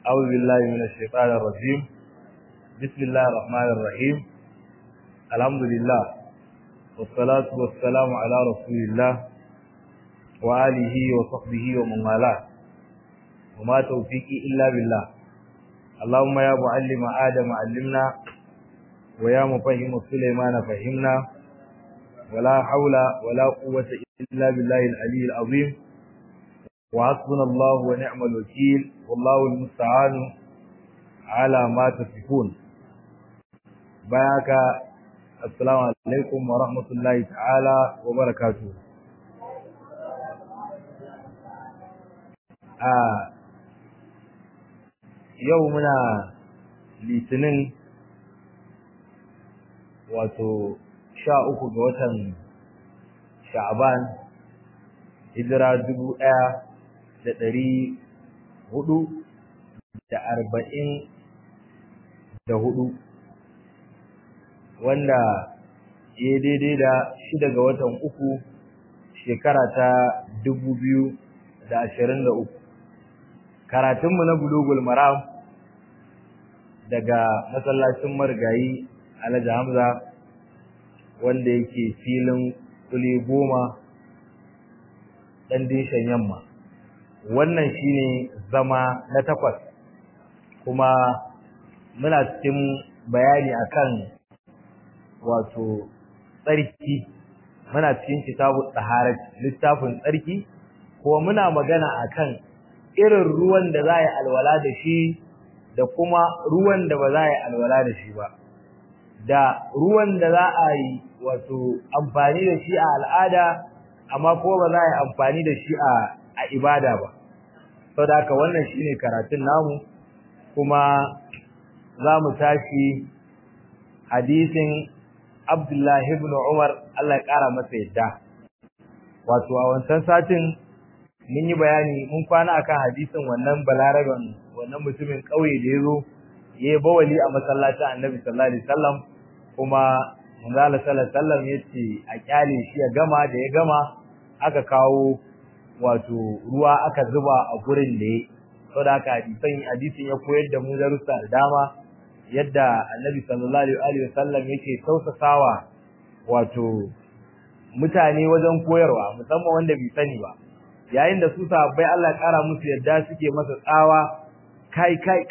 أعوذ بالله من الشيطان الرجيم. بسم الله الرحمن الرحيم. الحمد لله والصلاة والسلام على رسول الله وآله وصحبه ومن والاه، وما توفيقي إلا بالله. اللهم يا معلم آدم علمنا، ويا مفهم سليمان فهمنا، ولا حول ولا قوة إلا بالله العلي العظيم. وحسبنا الله ونعم الوكيل، والله المستعان على ما تصفون. بارك السلام عليكم ورحمة الله تعالى وبركاته. يومنا litinin wato 13 ga watan Sha'ban, hijira 1444, wanda ya daidai da 6 ga watan uku shekara ta 2023. Karatunmu na Bulugul Maram daga masallacin marigayi Alhaji Hamza, wanda yake filin kuli 10 ɗan dishen yamma. Wannan shine zama na 8, kuma muna cikin bayani akan wato tsarki. Muna cikin kitabut taharat, littafin tsarki, ko muna magana akan irin ruwan da za a yi alwala da shi da kuma ruwan da ba za a yi alwala da shi ba, da ruwan da za a yi wato amfani da shi a al'ada amma ko ba za a yi amfani da shi a ibada ba. Saboda haka wannan shine karatun namu, kuma za mu tashi hadisin Abdullahi ibn Umar, Allah ya kara masa yadda. Wato a wancan satin mun yi bayani, mun kwana akan hadisin wannan balaraban, wannan mutumin kauye da yazo yayi bawali a masallacin Annabi sallallahu alaihi wasallam, kuma manzo Allah sallallahu alaihi wasallam yace a kyale shi ya gama. Da ya gama aka kawo wato ruwa aka zuba a gurin da yake. Saboda haka hadisin ya koyar da mu darussa da dama, yadda Annabi sallallahu alaihi wasallam yake tausasawa wato mutane wajen koyarwa, musamman wanda bai sani ba. Yayin da su sahabbai Allah ya kara musu yadda suke masa tsawa, kai.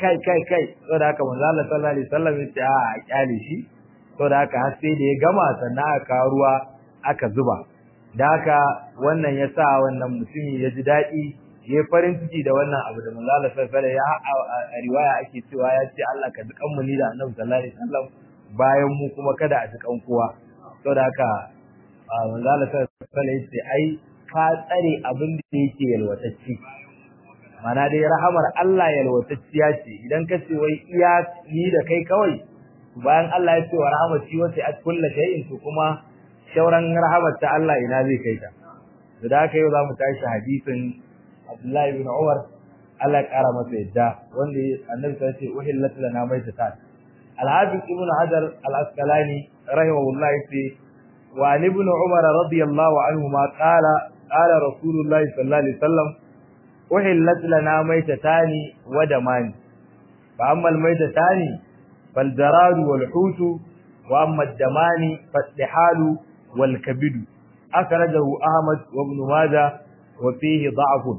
Saboda haka manzo Allah sallallahu alaihi wasallam yace a kyale shi. Saboda haka har sai da ya gama sannan aka kawo ruwa aka zuba. Da haka wannan yasa wannan mutumi ya ji daɗi, ya farin ciki da wannan abu da manzo Allah sallallahu alaihi wasallam a riwaya ake cewa ya ce Allah ka dukan mu ni da Annabi sallallahu alaihi wasallam bayan mu kuma kada a dukan kowa. Saboda haka manzo Allah sallallahu alaihi wasallam ya ce ai ka tsare abin da yake yalwatacce. Mana dai rahamar Allah yalwatacciya ce. Idan ka ce wai iya ni da kai kawai, bayan Allah ya ce wa rahmati wasi'at kulli shay'in, to kuma shauran rahamar ta Allah ina zai kai ta. Da haka yau zamu tashi hadisin Abdullahi ibn Umar, Allah ya kara masa yadda, wanda Annabi sai ya ce uhillat lana maitatan. Al-Hafiz Ibn Hajar Al-Asqalani rahimahullah yace wa ibn Umar radiyallahu anhu ma qala Rasulullah sallallahu alaihi wasallam uhillat lana maitatani wa damani, fa amma al-maitatani fal jaradu wal hutu, wa amma ad-damani fad-dihalu wal kabidu. Akhrajahu Ahmad wa Ibn Majah wa fihi da'fun.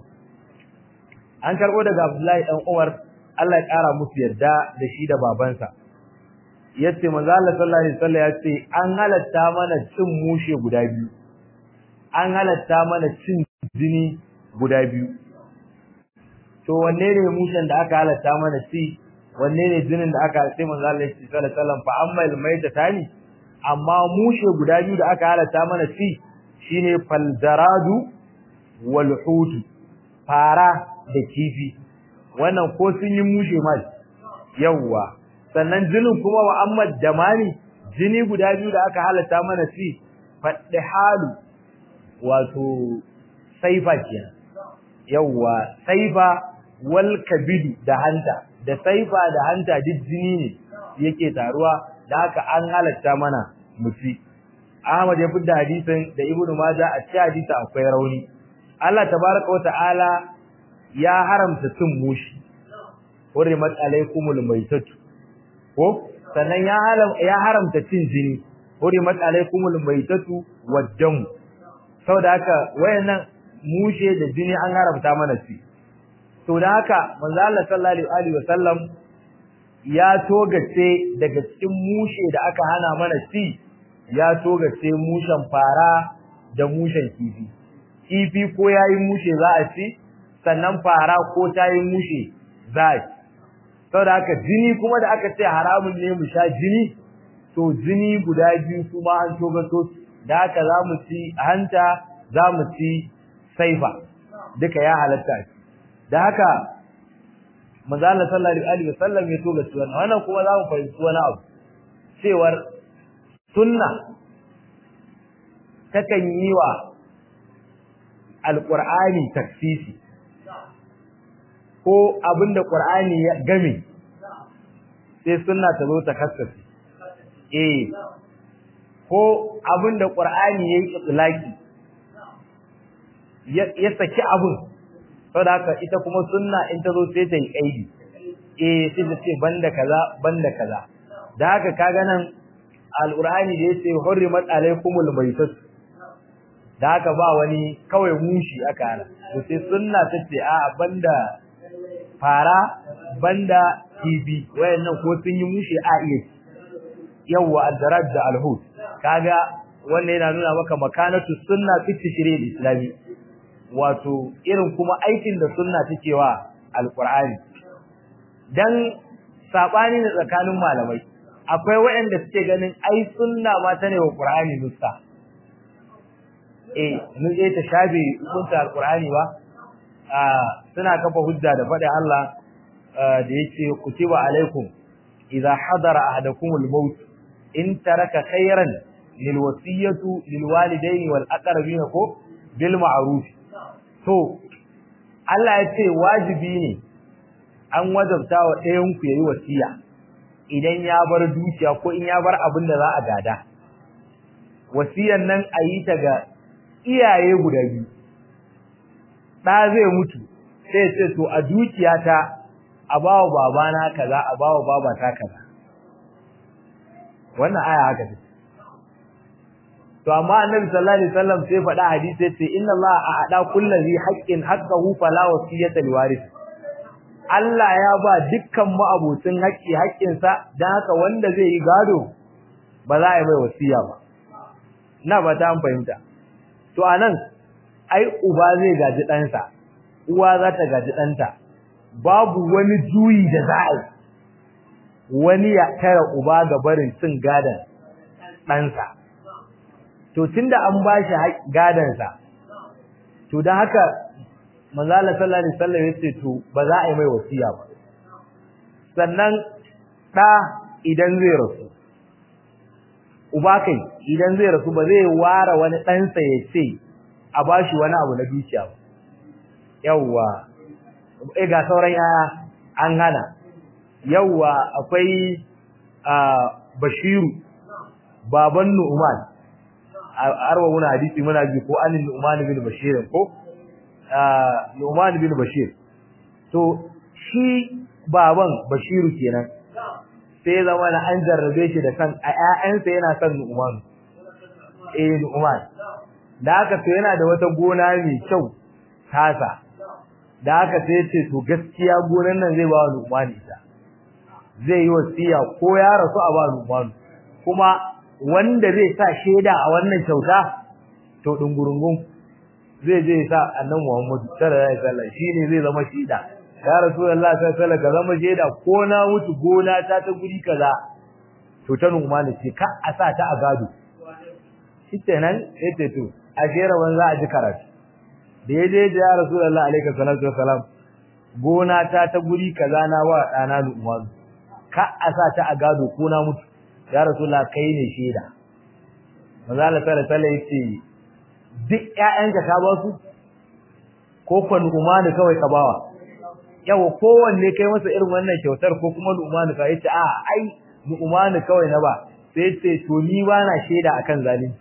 An karbo daga Abdullahi dan Umar, Allah ya kara musu yadda da shi da babansa, yace manzo Allah sallallahu alaihi wasallam yace an halatta mana cin mushe guda biyu, an halatta mana cin jini guda biyu. To wanne ne mushen da aka halatta mana ci, wanne ne jinin da aka sai manzo Allah sallallahu alaihi wasallam fa ammal maitatani, amma mushe guda biyu da aka halatta mana ci shine faljaradu wal hutu, fara da kifi. Wannan ko sun yi mushe mal yawa. Sannan jinin kuma wa amma damani, jini guda biyu da aka halatta mana ci faddihalu, wato saifa kenan. Yawa, saifa wal kabidu, da hanta. Da saifa da hanta duk jini ne yake taruwa, da haka an halatta mana mu ci. Ahmad ya fidda hadisin da Ibn Majah. A cikin hadisi akwai rauni. Allah tabaraka wa ta'ala ya haramta cin mushi, hurrimat alaykumul maytatu ko sannan ya haramta cin jini hurrimat alaykumul maytatu wad-dam saboda haka wayannan mushe da jini an haramta mana shi to da haka manzo Allah sallallahu alaihi wasallam ya togace daga cikin mushe da aka hana mana ci ya togace mushen fara da mushen kifi ko yayi mushe za a ci sannan fara ko tayi mushe za a ci saboda haka jini kuma da aka ce haramun ne mu sha jini to jini guda biyu kuma an togato da haka za mu ci hanta za mu ci saifa duka ya halatta da haka manzo Allah sallallahu alaihi wasallam ya toga shi wannan kuma za mu fahimci wani abu cewar sunna takan yi wa alqur'ani taksisi ko abinda qur'ani ya game sai sunna ta zo ta kaskace ko abinda qur'ani yayi itlaki ya saki abun saboda haka ita kuma sunna in ta zo sai ta yi kaidi sai ta ce banda kaza da haka kaga nan alqur'ani da yace hurrimat alaykumul maytat da haka ba wani kawai mushi aka hana to sai sunna ta ce a banda fara banda kibi wayannan ko sun yi mushi a iya yawa al-daraj da al-hud kaga wannan yana nuna maka makanatu sunna fi tashri'il islami wato irin kuma aikin da sunna take wa alqur'ani dan sabani ne tsakanin malamai akwai waɗanda suke ganin ai sunna ma ta ne wa qur'ani nusta mun je ta shafe hukunta alqur'ani ba suna kafa hujja da faɗin Allah da yake kutiba alaikum idza hadara ahadakumul maut in taraka khayran lil wasiyatu lil walidayni wal aqrabin ko bil ma'ruf to Allah ya ce wajibi ne an wajabta wa ɗayan ku yayi wasiya idan ya bar dukiya ko in ya bar abin da za a gada wasiyan nan a yi ta ga iyaye guda biyu ɗa zai mutu sai ya ce to a dukiyata a bawa babana kaza a bawa babata kaza wannan aya haka ce to amma annabi sallallahu alaihi wasallam sai faɗa hadisi yace inna allaha a'ada kulli haqqin haqqahu fala wasiyata liwarith Allah ya ba dukkan ma'abucin haƙƙi haƙƙinsa dan haka wanda zai yi gado ba za a yi mai wasiya ba na ba ta fahimta to anan ai uba zai gaji ɗansa uwa za ta gaji ɗanta babu wani juyi da za a yi wani ya tara uba ga barin cin gadan ɗansa to tunda an bashi gadansa to dan haka manzo Allah sallallahu alaihi wasallam yace to ba za a yi mai wasiya ba sannan da idan zai rasu uba kai idan zai rasu ba zai ware wani dan sa yace a bashi wani abu na dukiya ba yawa ga sauran yaya an hana yawa akwai Bashiru baban Nu'man arwa muna hadisi muna ji ko anin Nu'man bin Bashir ko Nu'man bin Bashir to shi baban Bashiru kenan sai zama na an jarrabe shi da kan ƴaƴansa yana son Nu'man Nu'man da haka to yana da wata gona mai kyau tasa da haka sai ce to gaskiya gonan nan zai ba wa Nu'man ita zai yi wasiya ko ya rasu a ba Nu'man kuma wanda zai sa sheda a wannan kyauta to dungurungun zai je sa annabi Muhammad sallallahu alaihi wasallam shine zai zama sheda ya Rasulullah sallallahu alaihi wasallam ka zama sheda ko na mutu gona ta guri kaza to ta Nu'man ce ka a sa ta a gado shikenan sai to a jera ban za a ji karatu da yaje ya Rasulullah alaihi wasallam gona ta guri kaza na wa dana Nu'man ka a sa ta a gado ko na mutu ya Rasulullah kai ne sheda manzo Allah sallallahu alaihi wasallam yace duk ƴaƴanka ka ba su ko kun umani kawai ka bawa yawa kowanne kai masa irin wannan kyautar ko kuma umani ka yace a ai umani kawai na ba sai yace to ni ba na sheda akan zalunci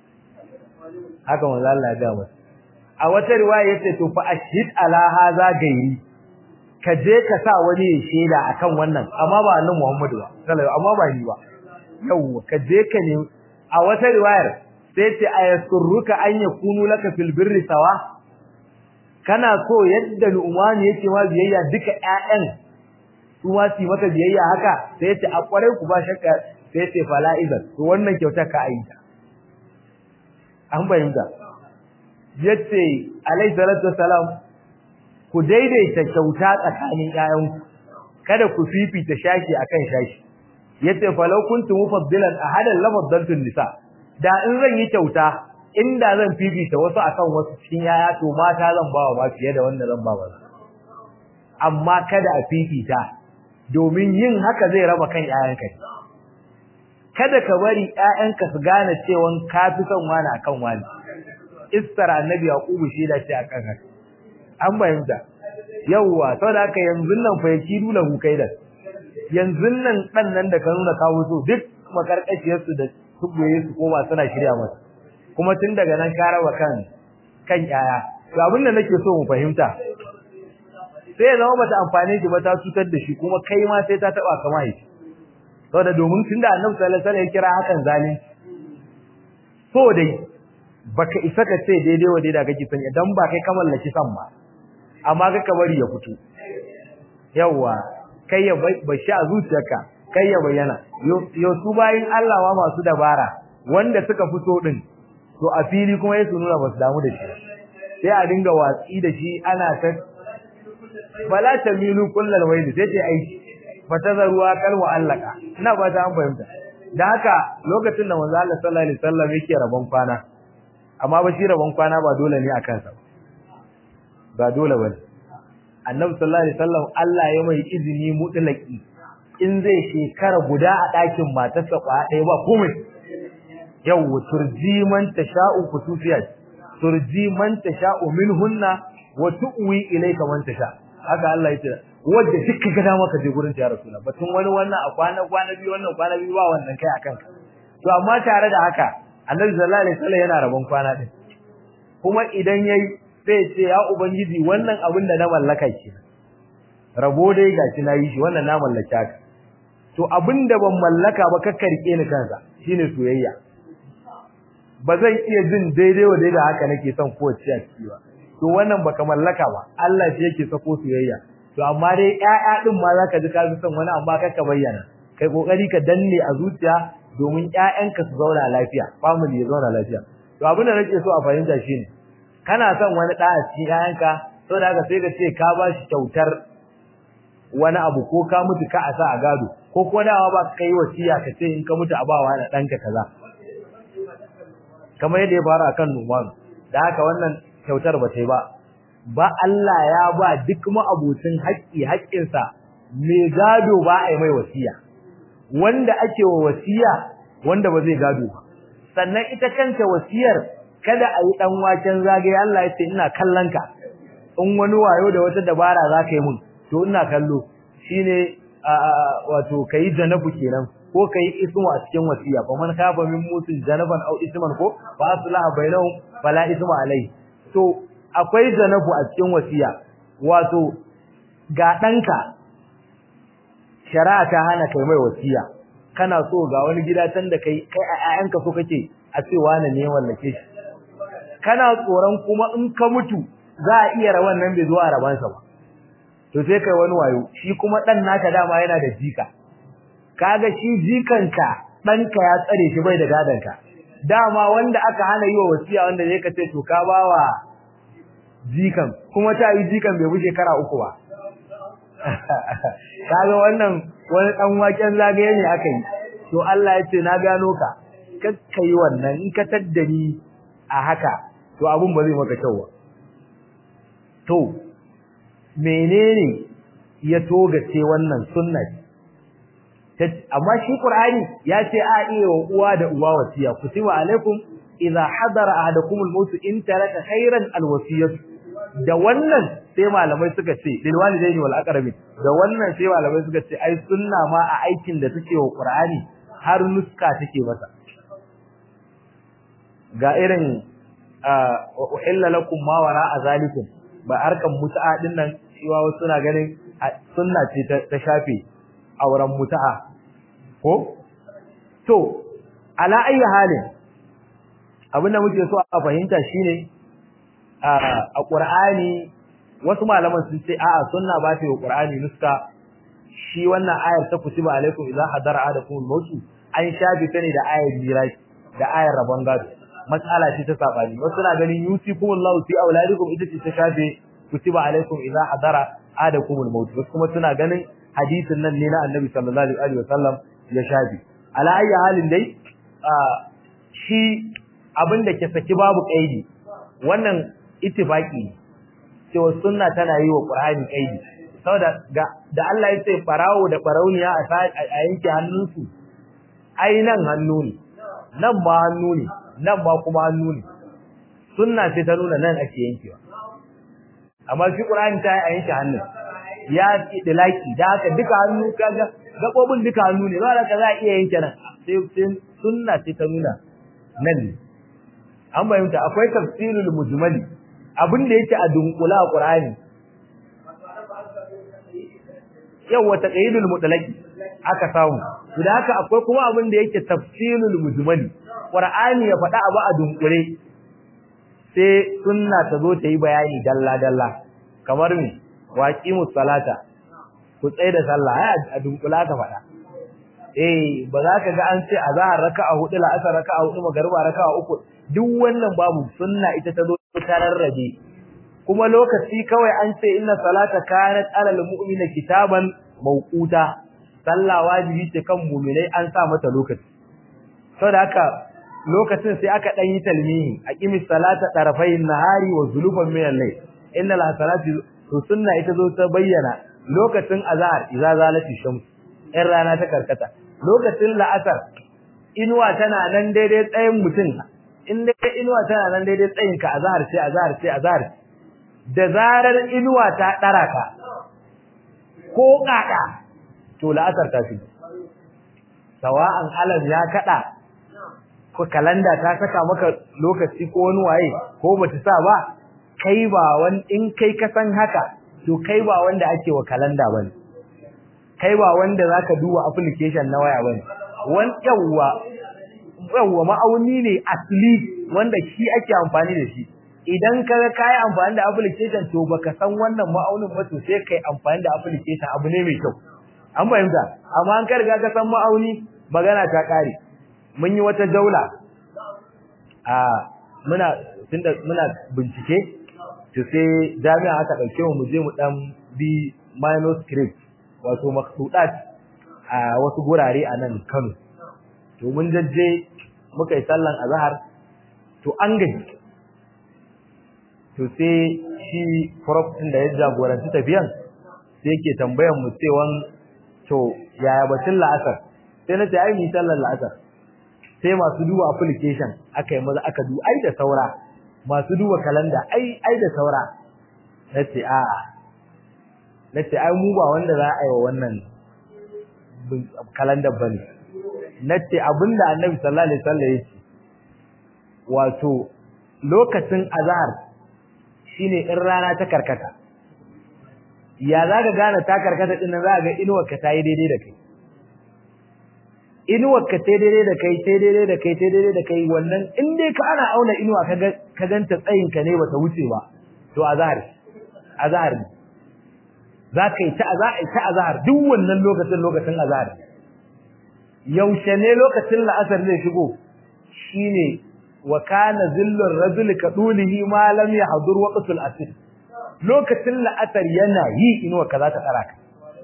haka manzo Allah ya ga masa a wata riwaya yace to fa ashhid ala hadha gairi ka je ka sa wani ya sheda akan wannan amma ba annabi Muhammadu ba sallallahu amma ba ni ba yau ka je ka ne a wata riwayar sai ce ayasurruka an yakunu laka fil birri sawa kana so yadda Nu'man yake ma biyayya duka ƴaƴan su ma su maka biyayya haka sai ce a kware ku ba shakka sai ce fala idan to wannan kyauta ka ayyuka an bayyana yace alayhi salatu wassalam ku daidaita kyauta tsakanin ƴaƴanku kada ku fifita shaki akan shaki yace falau kuntu mufaddilan ahadan lafaddaltu nisa da in zan yi kyauta inda zan fifita wasu akan wasu cikin yaya to mata zan bawa ma fiye da wanda zan bawa amma kada a fifita domin yin haka zai raba kan ƴaƴanka kada ka bari ƴaƴanka su gane cewa ka fi son wani akan wani istar annabi yaqubu shi da shi akan haka an bayyana yawa saboda haka yanzu nan fa yaki dula hukaidan yanzu nan dan nan da ka nuna kawo so duk makarkashiyar su da tubuye su koma suna shirya masa kuma tun daga nan ka raba kan yaya to abin da nake so mu fahimta sai zama bata amfane ki ba ta cutar da shi kuma kai ma sai ta taba kama shi saboda domin tunda Annabi sallallahu alaihi wasallam ya kira hakan zalunci so dai baka isa ka ce daidai wa daidai kake san idan ba kai ka mallaki san ba amma ka bari ya fito yawa kai ya bashi a zuciyarka kai ya bayyana yo su bayin Allah wa masu dabara wanda suka fito din to a fili kuma yasu nuna ba su damu da shi sai a dinga watsi da shi ana ta bala tamilu kullal wayl sai ce ai fatazaruwa kalwa allaka ina ba ta an fahimta da haka lokacin da manzo Allah sallallahu alaihi wasallam yake rabon kwana amma ba shi rabon kwana ba dole ne akan sa ba dole bane annabi sallallahu alaihi wasallam Allah ya mai izini mutlaki in zai shekara guda a ɗakin matarsa kwa ɗaya ba komai yau turji man tasha'u khususiyat turji man tasha'u minhunna wa tu'wi ilayka man tasha haka Allah ya ce wanda duk ga dama ka je gurin ta ya rasulullah batun wani wannan a kwana biyu wannan kwana biyu ba wannan kai akan ka to amma tare da haka annabi sallallahu alaihi wasallam yana rabon kwana din kuma idan yayi sai ce ya ubangiji wannan abin da na mallaka ke rabo dai gashi na yi shi wannan na mallaka ka to abinda ban mallaka ba ka karke ni kansa shine soyayya ba zan iya jin daidai wa daidai haka nake son kowace a ciki ba to wannan baka mallaka ba Allah shi yake sako soyayya to amma dai ƴaƴa din ma zaka ji ka fi son wani amma ka bayyana kai kokari ka danne a zuciya domin ƴaƴanka su zauna lafiya family ya zauna lafiya to abin da nake so a fahimta shine kana son wani da a cikin ƴaƴanka saboda haka sai ka ce ka ba shi kyautar wani abu ko ka mutu ka asa a gado ko ko dawa ba kai wasiya ka ce in ka mutu a bawa da danka kaza kamar yadda ya fara akan Numan da haka wannan kyautar ba ta yi ba Allah ya ba duk ma'abucin haƙƙinsa mai gado ba a yi mai wasiya wanda ake wa wasiya wanda ba zai gado ba sannan ita kanta wasiyar kada a yi dan waken zagaye Allah ya ce ina kallon ka in wani wayo da wata dabara za ka yi mun to ina kallo shine wato kai janabu kenan ko kai ismu a cikin wasiya fa man kafa min musin janaban au isman ko fa aslaha bainahum fala isma alai to akwai janabu a cikin wasiya wato ga danka shari'a ta hana kai mai wasiya kana so ga wani gida can da kai a ƴaƴanka so kake a ce wani ne wallake shi kana tsoron kuma in ka mutu za a iya rawan nan bai zo a rabansa ba to sai kai wani wayo shi kuma dan naka dama yana da jika kaga shi jikanka danka ya tsare shi bai da gadanka dama wanda aka hana yi wa wasiya wanda zai ka ce to ka bawa jikan kuma ta yi jikan bai wuce shekara 3 ba kaga wannan wani dan waken zagaye ne aka yi to Allah ya ce na gano ka kakkai wannan in ka taddani a haka to abun ba zai maka kyau ba to menene ya togace wannan sunna amma shi Qur'ani ya ce a iya wa uwa da uwa wasiya kutiba alaikum idza hadara ahadakum al-maut in taraka khairan al-wasiyah da wannan sai malamai suka ce lil walidaini wal aqrabin da wannan sai malamai suka ce ai sunna ma a aikin da take wa Qur'ani har nuska take masa ga irin uhilla lakum ma wara azalikum ba arkan mut'a din nan cewa wasu suna ganin sunna ce ta shafe auren mutu'a ko to ala ayi halin abinda muke so a fahimta shine a Qur'ani wasu malaman sun ce a'a sunna ba ta yi Qur'ani nuska shi wannan ayar ta kutiba alaikum idza hadara ahadakum al-maut an shafe ta ne da ayar miras da ayar rabon gado mas'ala ce ta sabani wasu na ganin yusikumullahu fi auladikum ita ce ta shafe kutiba alaikum idza hadara ahadakum al-maut wasu kuma suna ganin hadisin nan ne na Annabi sallallahu alaihi wasallam ya shafe ala ayi halin dai shi abinda ke saki babu kaidi wannan ittifaqi cewa sunna tana yi wa Qur'ani kaidi saboda da Allah ya ce farawo da farauniya a yanke hannunsu ai nan hannu ne nan ma hannu ne nan ma kuma hannu ne sunna ce ta nuna nan ake yankewa amma shi Qur'ani ta yi a yanke hannun ya idlaki da haka duka hannu kaga gabobin duka hannu ne ba ka za a iya yanke nan sai sunna ce ta nuna nan ne an bayyana akwai tafsirul mujmali abin da yake a dunkula a Qur'ani yawa taqyidul mutlaqi aka samu da haka akwai kuma abin da yake tafsirul mujmali Qur'ani ya faɗa abu a dunkule sai sunna ta zo ta yi bayani dalla dalla kamar me waqimus salata ku tsaya da sallah a dunkula ka faɗa ba za ka ga an ce azhar raka'a 4 la'asar raka'a 4 magriba raka'a 3 duk wannan babu sunna ita ta zo ta rarrabe kuma lokaci kawai an ce inna salata kanat alal mu'mina kitaban mawquta sallah wajibi ce kan mu'minai an sa mata lokaci saboda haka lokacin sai aka dan yi talmihi aqimis salata tarafayn nahari wa zulufan min al-layl innal hasanati sunna ita zo ta bayyana lokacin azhar idza zalati shams in rana ta karkata lokacin la'asar inuwa tana nan daidai tsayin mutum in dai inuwa tana nan daidai tsayin ka azhar da zarar inuwa ta dara ka ko kada to la'asar ta fi sawa'an alam ya kada ko kalanda ta saka maka lokaci ko wani waye ko bata sa ba kai ba in kai ka san haka to kai ba wanda ake wa kalanda bane kai ba wanda zaka duba application na waya bane yawwa ma'auni ne asli wanda shi ake amfani da shi idan kaga kai amfani da application to baka san wannan ma'aunin ba to sai kai amfani da application abu ne mai kyau an fahimta amma an ka riga ka san ma'auni magana ta kare mun yi wata jaula muna bincike to sai jami'a aka dauke mu je mu dan bi manuscript wato maksudat a wasu gurare a nan Kano to mun jajje muka yi sallan azhar to an gaji to sai shi prof din da ya jagoranci tafiyan sai yake tambayan mu cewan to yaya batun la'asar sai na ce ai ni sallan la'asar sai masu duba application aka yi maza aka duba ai da saura masu duba kalanda ai da saura nace a'a nace ai mu ba wanda za a yi wa wannan kalandar bane nace abinda Annabi sallallahu alaihi wasallam yake wato lokacin azhar shine in rana ta karkata ya zaka gane ta karkata din nan zaka ga inuwar ka tayi daidai da kai inuwar ka tayi daidai da kai tayi daidai da kai tayi daidai da kai wannan in dai ka ana auna inuwa ka ganta tsayin ka ne bata wuce ba to azhar ne zaka yi ta azhar duk wannan lokacin azhar yaushe ne lokacin la'asar zai shigo shine wa kana zillur rajuli kadulihi ma lam yahdur waqtul asr lokacin la'asar yana yi inuwa ka za ta tsara ka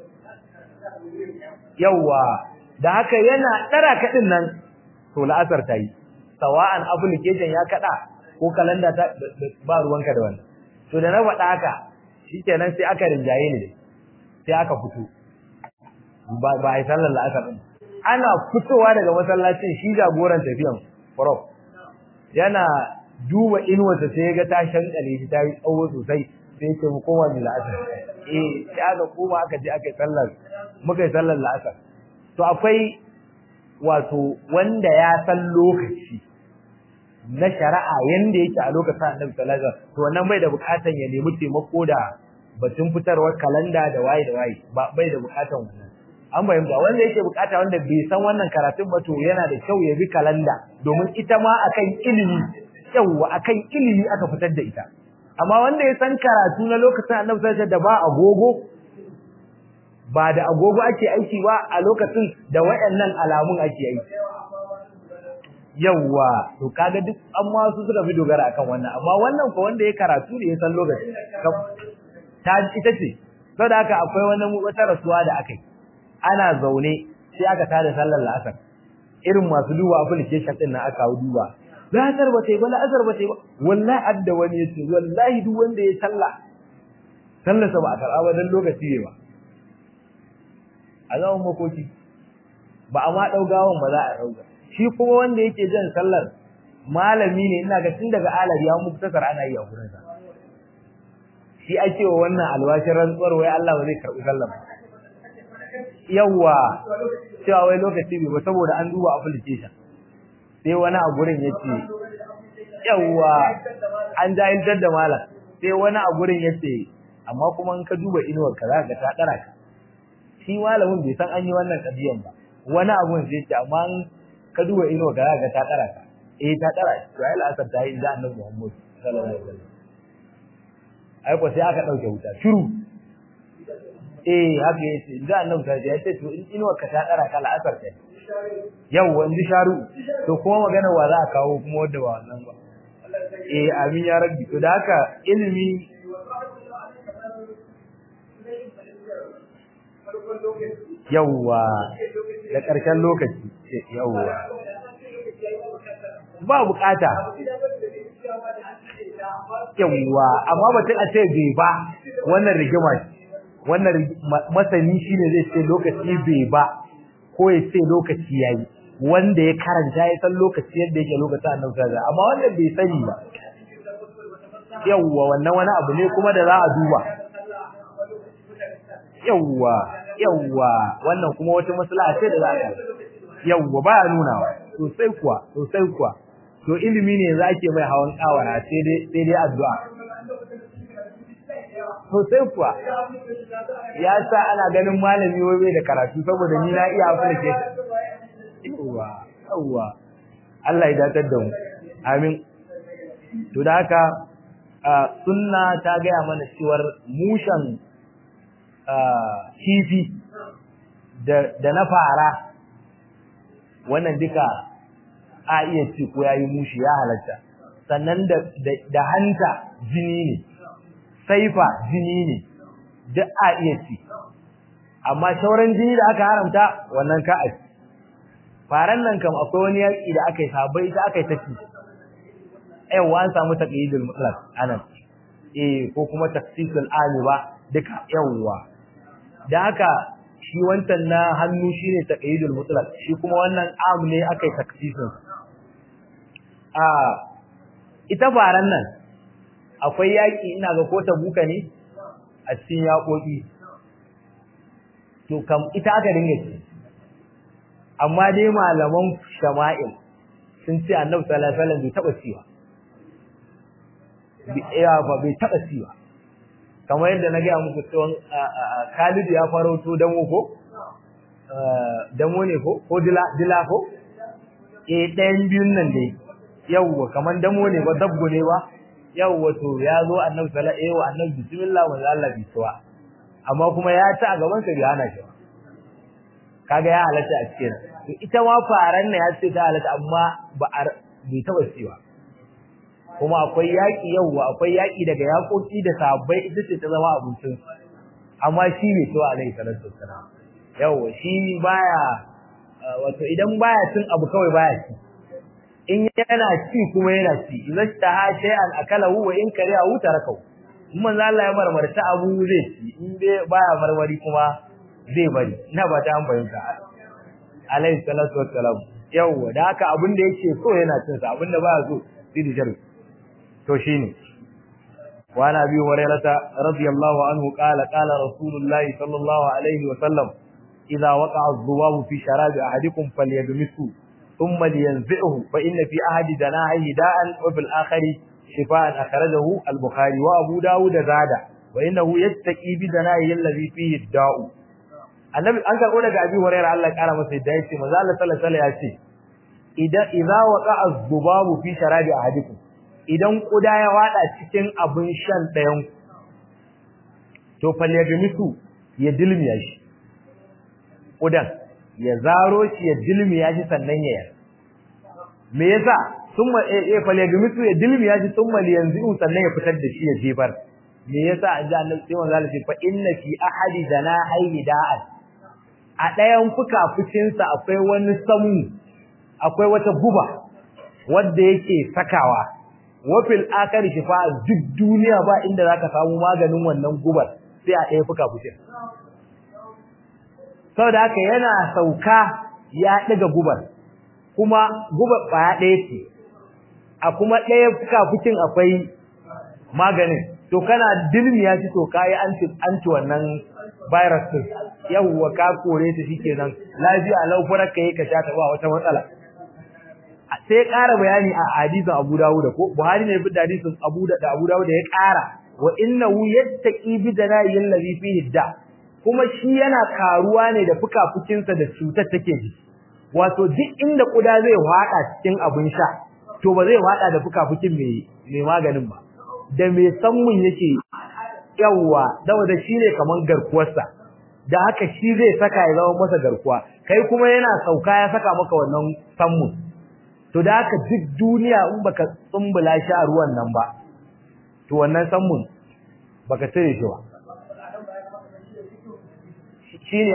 yawa da haka yana tsara ka din nan to la'asar ta yi sawa'an application ya kada ko kalanda ta ba ruwanka da wannan to da na faɗa haka shikenan sai aka rinjaye ni sai aka fito ba ai sallar la'asar din ana fitowa daga masallacin shi jagoran tafiyan prof yana duba inuwarsa sai ga ta shankale shi ta yi tsawo sosai sai ya ce mu koma mu la'asar sai aka koma aka je aka yi sallar muka yi sallar la'asar to akwai wato wanda ya san lokaci na shari'a yanda yake a lokacin Annabi sallallahu alaihi wasallam to wannan bai da bukatan ya nemi taimako da batun fitarwar kalanda da waye ba bai da bukatan wannan an bayyana wanda yake bukata wanda bai san wannan karatun ba to yana da kyau ya bi kalanda domin ita ma akan ilimi akan ilimi aka fitar da ita amma wanda ya san karatu na lokacin Annabi sallallahu alaihi wasallam da ba agogo ba da agogo ake aiki ba a lokacin da wayannan alamun ake aiki yawa to kaga duk amma su suka fi dogara akan wannan amma wannan ko wanda ya karatu ne ya san lokacin ta ita ce saboda haka akwai wata rasuwa da akai ana zaune sai aka tada sallar la'asar irin masu duba application din nan aka duba la'asar ba sai ba la'asar ba sai ba wallahi adda wani yace wallahi duk wanda ya sallarsa ba a karɓa ba dan lokaci ne ba a zaman makoki ba a ma daugawan ba za a dauga shi kuma wanda yake jan sallar malami ne ina ga tun daga alari ya muktasar ana yi a gurin sa shi ake wa wannan alwashin rantsuwar wai Allah ba zai karɓi sallar ba yawa cewa wai lokaci bai ba saboda an duba application sai wani a gurin yace yawa an jahiltar da malam sai wani a gurin yace amma kuma in ka duba inuwar ka zaka ga ta dara ka shi malamin bai san an yi wannan kadiyan ba wani abun sai yace amma ka duba inuwar ka zaka ga ta dara ka ta dara to ai la'asar ta yi da Annabi Muhammad sallallahu alaihi wasallam ai ko sai aka dauke wuta shiru haka yace da Annabi sai ya ce to in inuwar ka ta dara ka la'asar kai yau wanda sharu to kuma magana wa za a kawo kuma wanda ba wannan ba amin ya rabbi to da haka ilimi yawa da karshen lokaci yawa ba bukata yawa amma batun a ce bai ba wannan rigima wannan masani shine zai ce lokaci bai ba ko ya ce lokaci yayi wanda ya karanta ya san lokaci yadda yake lokacin Annabi sallallahu alaihi amma wanda bai sani ba yawa wannan wani abu ne kuma da za a duba yawa wannan kuma wata maslaha ce da za a yawa ba ya nuna sosai kuwa to ilimi ne za ke mai hawan kawara sai dai addu'a sosai kuwa ya sa ana ganin malami wai bai da karatu saboda ni na iya abu da ke yawa Allah ya datar da mu amin to da haka sunna ta gaya mana cewar mushan kifi da na fara wannan duka a iya ci ko yayi mushi ya halatta sannan da hanta jini ne saifa jini ne duk a iya ci amma sauran jini da aka haramta wannan ka a ci faran nan kam akwai wani yaki da aka yi sabai ita aka yi ta ci wa an samu taqyidul mutlaq anan ko kuma takhsisul ba duka yawa da haka shi wancan na hannu shine taqyidul mutlaq shi kuma wannan am ne aka yi takhsisin ita faran nan akwai yaki ina ga ko buka ne a cikin yakoki to kam ita aka dinga ci amma dai malaman shama'il sun ce Annabi sallallahu alaihi wasallam bai taba ciwa bai taba ciwa kamar yadda na ga muku cewa Khalid ya farauto damo ko damo ne ko dila ko ɗayan biyun nan dai yawwa kaman damo ne ba dabbo ne ba yawwa to ya zo Annabi sallallahu alaihi wasallam Annabi bismillah wa Allah biswa amma kuma ya ci a gaban sa bai hana shi kaga ya halatta a cikin to ita ma faran ne ya ce ta halatta amma bai taba ciwa kuma akwai yaki yawwa akwai yaki daga yakoki da sahabbai ita ce ta zama abincin amma shi ne to alaihi salatu wassalam yawwa shi baya wato idan baya cin abu kawai baya ci in yana ci kuma yana ci idan ta ha shay'an akalahu wa in karihu tarakahu manzo Allah ya marmarta abu zai ci in dai baya marmari kuma zai bari ina ba ta an bayyana alaihi salatu wassalam yawwa da haka abin da yake so yana cin sa abin da baya so sai da sharri to shine wa nabi hurairah radiyallahu anhu qala rasulullahi sallallahu alaihi wasallam idza waqa'a adh-dhubabu fi sharabi ahadikum falyadmisu thumma liyanzi'hu fa inna fi ahadi janahihi da'an wa fil akhari shifaan akhrajahu al-bukhari wa abu dawud zada wa innahu yattaqi bi dana'i allazi fihi da'u annabi an karbo daga abi hurairah Allah ya kara masa da yace manzo Allah sallallahu alaihi wasallam ya ce idza waqa'a az-zubabu fi sharabi ahadikum idan kuda ya wada cikin abin shan dayan to falyagmisu ya dilmiya shi kudan ya zaro shi ya dilmiya shi sannan ya me yasa summa falyagmisu ya dilmiya shi summa yanzu sannan ya fitar da shi ya jefar me yasa annabi annabi sai manzo Allah ce fa inna fi ahadi janahi da'at a dayan fukafukinsa akwai wani samu akwai wata guba wanda yake sakawa wafil akari shifa duk duniya ba inda zaka samu maganin wannan gubar sai a daya fukafukin saboda haka yana sauka ya daga gubar kuma gubar baya daya ce a kuma daya fukafukin akwai maganin to kana dilmiya shi to kai anti wannan virus din yawwa ka kore ta shikenan lafiya lau faraka yake ka sha ta ba wata matsala sai ƙara bayani a hadisin Abu Dawud ko Buhari ne bi hadisin Abu Dawud ya ƙara wa innahu yattaqi bi dana'i allazi fihi da kuma shi yana karuwa ne da fukafukinsa da cutar take ji wato duk inda kuda zai hada cikin abin sha to ba zai hada da fukafukin mai maganin ba da mai sammun yake yawa da shi ne kaman garkuwarsa da haka shi zai saka ya zama masa garkuwa kai kuma yana sauka ya saka maka wannan sammun to da haka duk duniya in baka tsumbula shi a ruwan nan ba to wannan sammun baka tare shi ba shine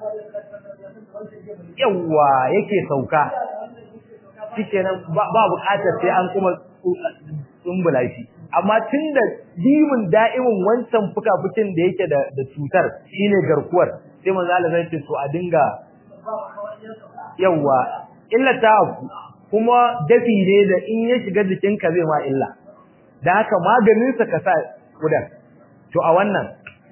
yawa yake sauka shikenan ba buƙatar sai an kuma tsumbula shi amma tunda dimin da'imin wancan fukafukin da yake da cutar shine garkuwar sai manzo Allah zai ce to a dinga yawa illa ta kuma dafi ne da in ya shiga jikinka zai ma illa da haka maganin sa ka sa kudan to a wannan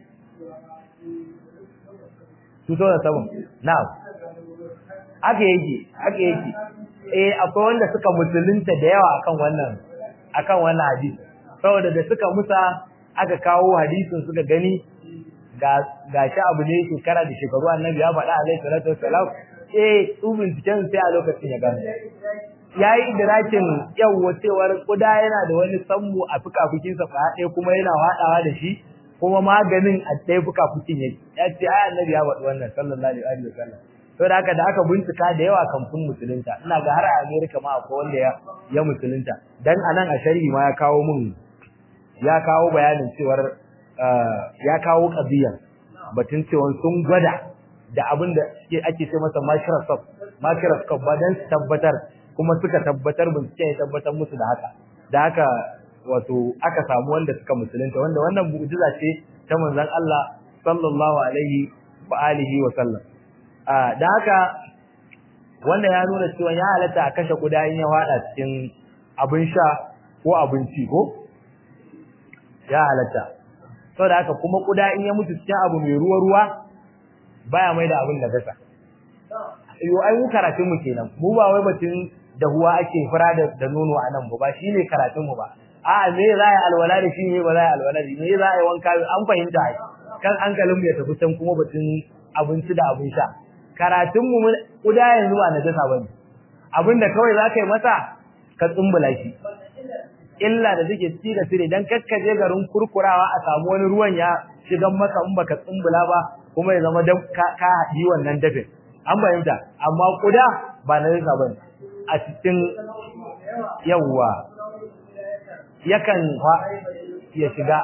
2007 now ake yake akwai wanda suka musulunta da yawa akan wannan hadisi saboda da suka musa aka kawo hadisin suka gani ga shi abu ne shekara da shekaru annabi ya faɗa alaihi salatu wassalam su binciken sai a lokacin ya gano yayi idrakin yawa cewar kuda yana da wani sammu a fukafukin sa ɗaya kuma yana hadawa da shi kuma maganin a ɗaya fukafukin yake ya ce ai annabi ya faɗi wannan sallallahu alaihi wasallam to da haka da aka bincika da yawa kamfin musulunta ina ga har a America ma akwai wanda ya musulunta dan anan a sharhi ma ya kawo bayanin cewar ya kawo qadiyan batun cewa sun gwada da abin da ake ce masa microscope ba dan tabbatar kuma suka tabbatar bincike ya tabbatar musu da haka wato aka samu wanda suka musulunta wanda wannan mu'jiza ce ta manzon Allah sallallahu alaihi wa alihi wa sallam da haka wanda ya nuna cewa ya halatta a kashe kuda in ya fada cikin abin sha ko abinci ko ya halatta saboda haka kuma kuda in ya mutu cikin abu mai ruwa baya mai da abin da gasa yo ai mu karatun mu kenan mu ba wai batun da huwa ake fara da nono a nan ba shine karatun mu ba a me za a alwala da shi ne ba za a alwala da me za a yi wanka an fahimta ai kan hankalin mu ya tafi can kuma batun abinci da abin sha karatun mu kuda yanzu ba najasa bane abinda kawai za ka yi masa ka tsumbula shi illa da take ci da sire dan kakkaje garin kurkurawa a samu wani ruwan ya shigan maka in baka tsumbula ba kuma ya zama dan ka haɗi wannan dafin an fahimta amma kuda ba najasa bane a cikin yawa yakan ya shiga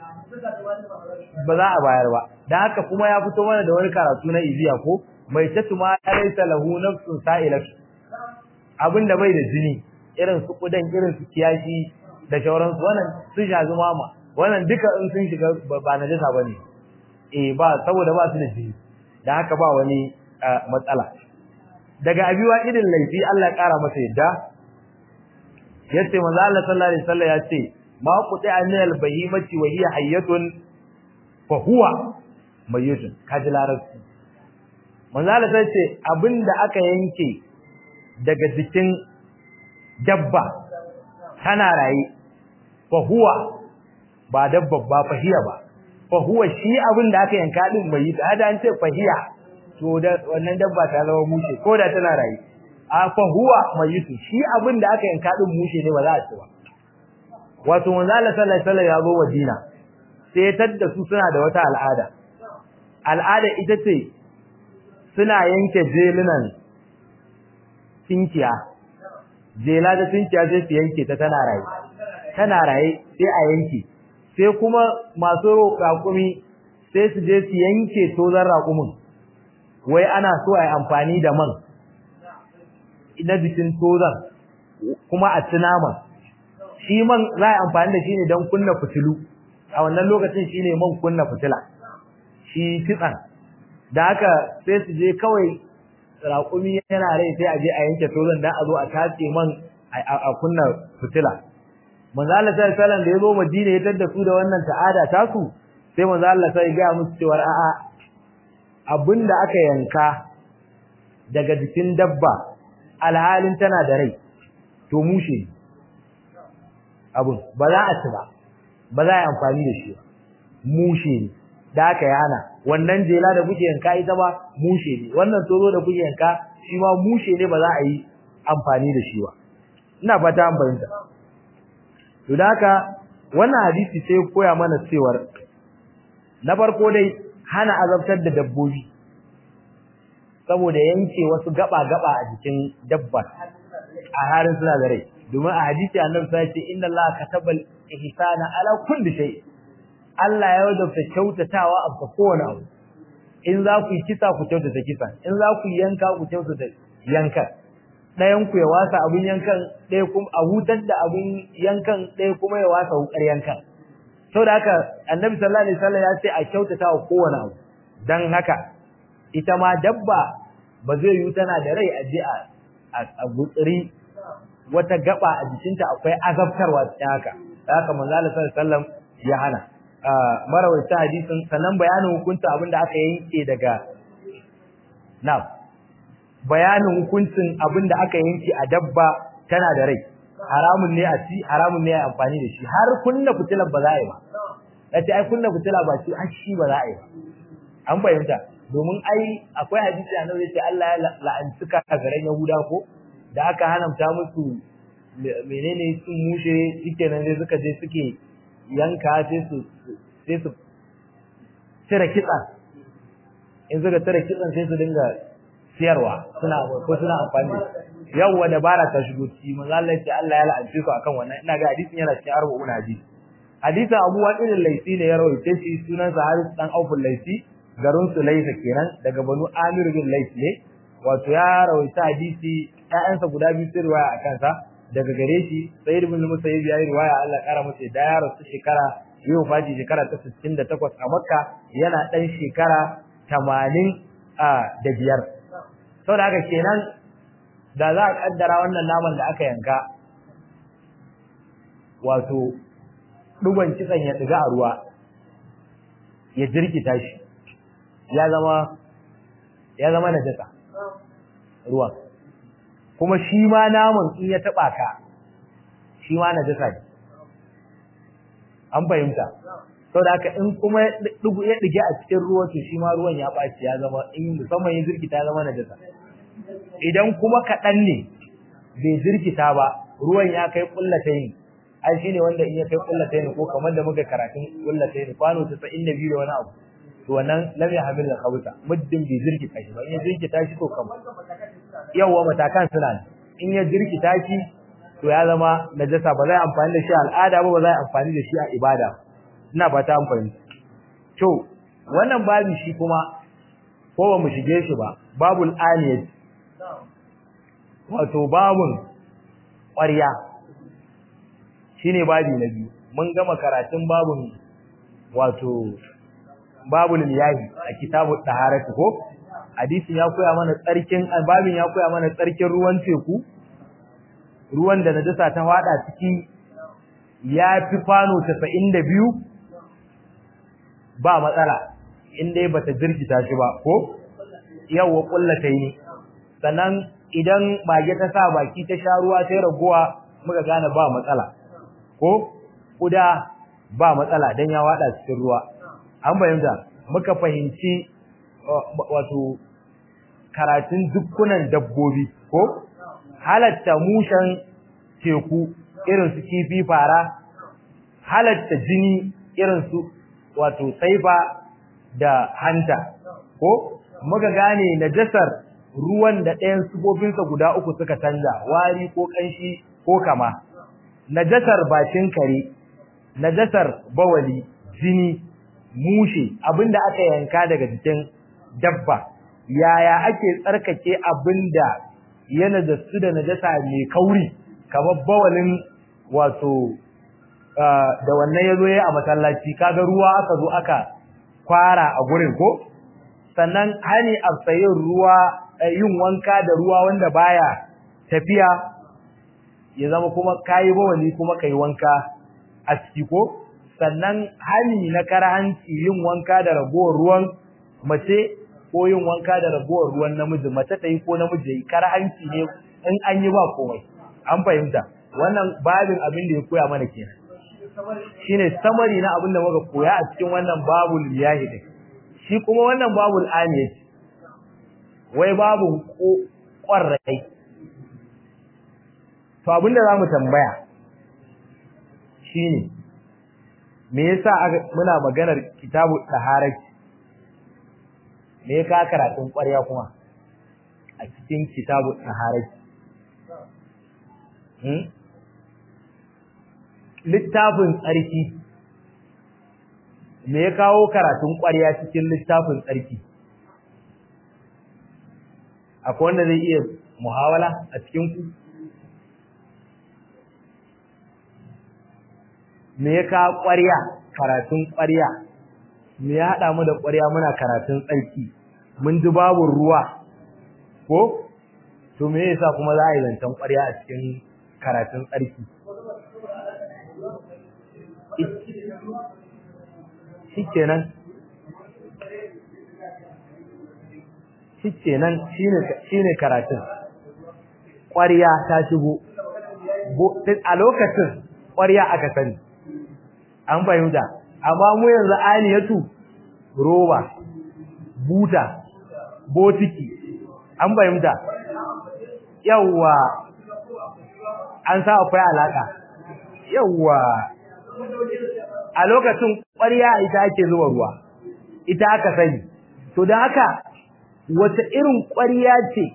ba za a bayar ba dan haka kuma ya fito mana da wani karatu na iziya ko mai tatuma laysa lahu nafsun sa'ilatu abinda bai da jini irin su kudan irin su kiyashi da shauransu wannan sun shazi mama wannan duka in sun shiga ba najasa bane ba saboda ba su da jini dan haka ba wani matsala daga abiwa idin laifi Allah ya kara masa yadda yace manzo Allah sallallahu alaihi wasallam yace ma quti'a min al-bahimati wa hiya hayyatun fa huwa mayyitun kaji larabci manzo Allah sai ce abinda aka yanke daga jikin dabba tana rayi fa huwa ba dabba ba fa hiya ba fa huwa shi abin da aka yanka din bai yi hada an ce fahiya to da wannan dabba ta zama mushe ko da tana rayi a fa huwa mayitu shi abin da aka yanka din mushe ne ba za a ci ba wato manzo Allah sallallahu alaihi wasallam ya zo Madina sai tadda su suna da wata al'ada ita ce suna yanke jelunan tinkiya jela da tinkiya sai su yanke ta tana raye sai a yanke sai kuma masu raƙumi sai su je su yanke tozan raƙumin wai ana so a yi amfani da man na jikin tozan kuma a ci naman shi man za a yi amfani da shi ne don kunna fitilu a wannan lokacin shi ne man kunna fitila shi kitsan da haka sai su je kawai raƙumi yana rai sai a je a yanke tozan don a zo a tace man a kunna fitila manzo Allah sallallahu alaihi wasallam da yazo Madina ya tada su da wannan ta'ada ta su sai manzo Allah sai ya ga musu cewa a'a abinda aka yanka daga jikin dabba alhalin tana da rai to mushe abun ba za a ci ba za a yi amfani da shi mushe ne da aka yana wannan jela da kuke yanka ita ba mushe ne wannan tozo da kuke yanka shi ma mushe ne ba za a yi amfani da shi ba ina fata an bayyana to da haka wannan hadisi sai koya mana cewar na farko dai hana azabtar da dabbobi saboda yanke wasu gaba-gaba a jikin dabba a harin suna da rai domin a hadisi annabi sai ce inna Allah katabal ihsana ala kulli shay Allah ya wajabta kyautatawa a kowane abu in za ku yi kisa ku kyautata kisa in za ku yanka ku kyautata yankan ɗayan ku ya wasa abin yankan ɗaya kuma a hutar da abin yankan ɗaya kuma ya wasa wukar yankan saboda haka annabi sallallahu alaihi wasallam ya ce a kyautatawa kowane abu dan haka ita ma dabba ba zai yi tana da rai a je a gutsiri wata gaba a jikinta akwai azabtarwa cikin haka haka manzo Allah sallallahu alaihi wasallam ya hana marawaita hadisin sannan bayanin hukunta abinda aka yanke daga bayanin hukuncin abinda aka yanke a dabba tana da rai haramun ne a ci haramun ne a amfani da shi har kunna fitilar ba za a yi ba yace ai kunna fitila ba ci har shi ba za a yi ba an fahimta domin ai akwai hadisi annabi yace Allah ya la'anci kafiran Yahuda ko da aka haramta musu menene sun mushe shikenan sai suka je suke yanka sai su cire kitsan in suka cire kitsan sai su dinga siyarwa suna amfani yawwa dabara ta shigo ci manzo Allah yace Allah ya la'anci su akan wannan ina ga hadisin yana cikin 40 hadisi hadisin Abu Waqid al-Laysi ne ya rawaite shi sunan sa Haris dan Auf al-Laysi garin su Laysa kenan daga Banu Amir bin Lays ne wato ya rawaita hadisi ƴaƴansa guda biyu sai riwaya akan sa daga gare shi Sayyid ibn Musayyib ya yi riwaya Allah kara masa da ya rasu shekara yau faji shekara ta 68 a Makka yana dan shekara 80 da biyar saboda haka kenan da za a kaddara wannan naman da aka yanka wato dugon kitsan ya diga a ruwa ya jirkita shi ya zama najasa ruwa kuma shi ma naman in ya taba ka shi ma najasa ne an fahimta saboda haka in kuma ya dige a cikin ruwa to shi ma ruwan ya baci ya zama in musamman ya jirkita ya zama najasa idan kuma kaɗan ne bai jirkita ba ruwan ya kai kullatayn ai shine wanda in ya kai kullatayn ko kamar da muka karatun kullatayn kwano 92 da wani abu to wannan lam yahmil al-khabutha muddin bai jirkita shi ba in ya jirkita shi to kamar yawa matakan suna in ya jirkita shi to ya zama najasa ba zai amfani da shi al'ada ba zai amfani da shi a ibada ina ba ta amfani to wannan babu shi kuma ko ba mu shige shi ba babul aniyat wato babun ƙwarya shine babi na biyu mun gama karatun babun wato babul miyahi a kitabut taharatu ko hadisin ya koya mana tsarkin babin ya koya mana tsarkin ruwan teku ruwan da najasa ta fada ciki ya fi kwano 92 ba matsala in dai bata jirkita shi ba ko yawa kullatai ne sannan idan mage ta sa baki ta sha ruwa sai ragowa muka gane ba matsala ko kuda ba matsala dan ya wada cikin ruwa an fahimta muka fahimci wato karatun dukkunan dabbobi ko halatta mushen teku irin su kifi fara halatta jini irin su wato saifa da hanta ko muka gane najasar ruwan da ɗayan sufofinsa guda uku suka canza wari ko kanshi ko kama najasar bakin kare najasar bawali jini mushe abinda aka yanka daga jikin dabba yaya ake tsarkake abinda ya najasu da najasa mai kauri kamar bawalin wato da wannan yazo yayi a masallaci kaga ruwa aka zo aka kwara a gurin ko sannan hani afsayin ruwa yin wanka da ruwa wanda baya tafiya ya zama kuma kai bawali kuma kai wanka a ciki ko sannan hani na karahanci yin wanka da ragowar ruwan mace ko yin wanka da ragowar ruwan namiji mace ta yi ko namiji yi karahanci ne in an yi ba komai an fahimta wannan babin abin da ya koya mana kenan shine samari na abin da muka koya a cikin wannan babul yahidi shi kuma wannan babul amiyat wai babun ƙwarrai to abin da zamu tambaya shine me yasa muna maganar kitabu taharati me ka karatun ƙwarya kuma a cikin kitabu taharati littafin tsarki me ya kawo karatun ƙwarya cikin littafin tsarki akwai wanda zai iya muhawala a cikin ku me ya kawo ƙwarya karatun ƙwarya me ya haɗa mu da ƙwarya muna karatun tsarki mun ji babu ruwa ko to me yasa kuma za a yi zancen ƙwarya a cikin karatun tsarki shikenan shine karatun ƙwarya ta shigo a lokacin ƙwarya aka sani an fahimta amma mu yanzu aliyatu roba buta botiki an fahimta yawa an sa akwai alaka yawa a lokacin ƙwarya ita ake zuba ruwa ita aka sani to dan haka wata irin ƙwarya ce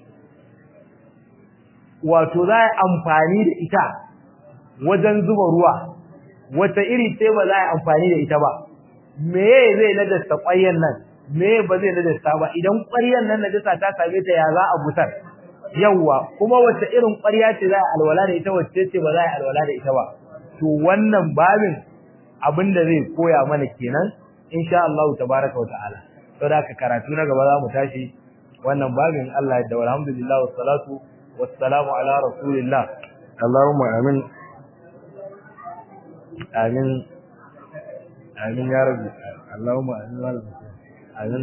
wato za a amfani da ita wajen zuba ruwa wata iri ce ba za a amfani da ita ba me zai nadasta ƙwaryan nan me ba zai nadasta ba idan ƙwaryan nan najasa ta same ta ya za a busar yawa kuma wata irin ƙwarya ce za a alwala da ita wacce ce ba za a alwala da ita ba to wannan babin abinda zai koya mana kenan insha Allah tabaaraka wa ta'ala saboda ka karatu na gaba za mu tashi wannan babin Allah da alhamdulillah wassalatu wassalamu ala rasulillah Allahumma amin amin amin ya rabbi Allahumma amin wa amin